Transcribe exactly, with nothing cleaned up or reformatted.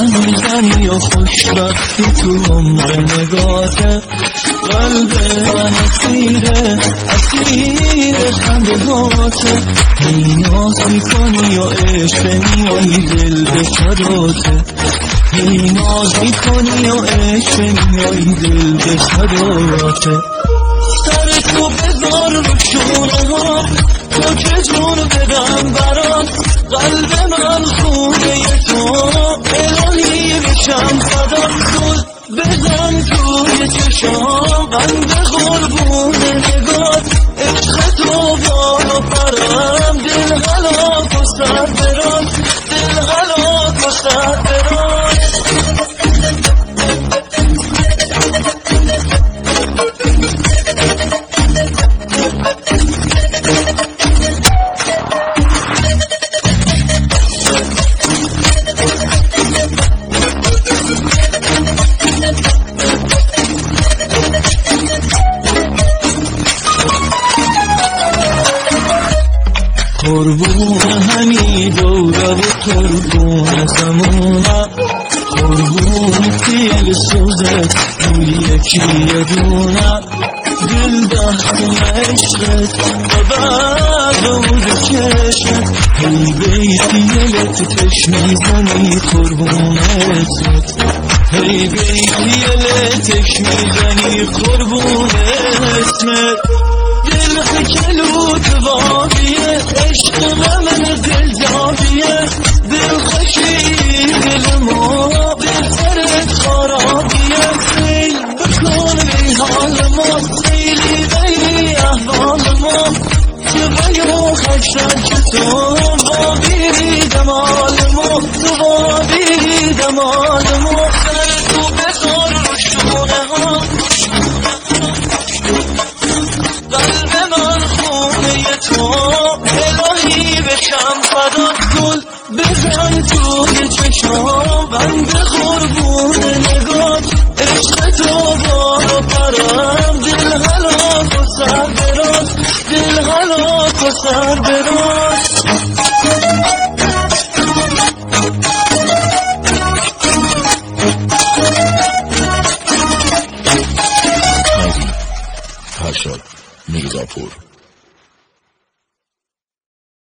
لبخند میزنی و خوشبختی تو عمر نگاته. قلب من اسیره اسیر خنده هاته. هی ناز میکنی و عشق میایی دل به فداته. هی ناز میکنی و عشق میایی دل به فداته. سر تو بذار رو شونه ها تا که جون بدم برات. قلب من خونه تو الهی بشم فدا. گل بزن توی چشام بند قربون نگات. عشق تو بالا پرم دل هلاک و سر برات. دل هلاک و سر برات. قربون همی دوره و قربون زمونه. قربون تیل سوزت روی یکی دونه. دل دهتون عشقت و بعد روز چشمت. هی بیتیلت تش میزنی قربونت. هی بیتیلتش میزنی قربونت. دل خکلوت وادیه عشق من دل جادیه. دل خوشی دل ما بهترت خرابیه. خیل بکن بی حال ما خیلی غیری احوال ما. که بیو خشن چطور با بیری دمال ما. تو با بیری دمال ما. سر تو بذار رو شونه ها. قلب من خونه تو الهی بشم فدا. گل بزن توی چشام بند قربون نگات. عشق تو بالا پرم دل هلاک و سر برات. دل هلاک و سر برات. فرشاد میرزاپور.